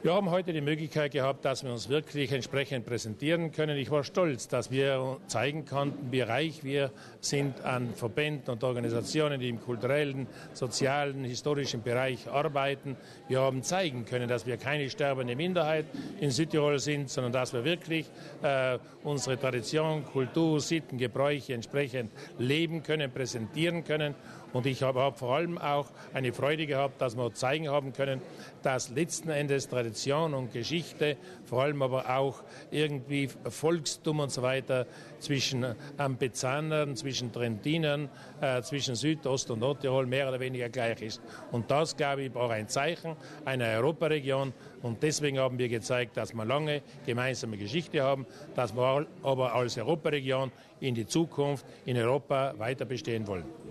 Wir haben heute die Möglichkeit gehabt, dass wir uns wirklich entsprechend präsentieren können. Ich war stolz, dass wir zeigen konnten, wie reich wir sind an Verbänden und Organisationen, die im kulturellen, sozialen, historischen Bereich arbeiten. Wir haben zeigen können, dass wir keine sterbende Minderheit in Südtirol sind, sondern dass wir wirklich unsere Tradition, Kultur, Sitten, Gebräuche entsprechend leben können, präsentieren können. Und ich habe vor allem auch eine Freude gehabt, dass wir zeigen haben können, dass letzten Endes Tradition und Geschichte, vor allem aber auch irgendwie Volkstum und so weiter zwischen Ambezanern, zwischen Trentinern, zwischen Südost- und Nordtirol mehr oder weniger gleich ist. Und das, glaube ich, war ein Zeichen einer Europaregion. Und deswegen haben wir gezeigt, dass wir lange gemeinsame Geschichte haben, dass wir aber als Europaregion in die Zukunft in Europa weiter bestehen wollen.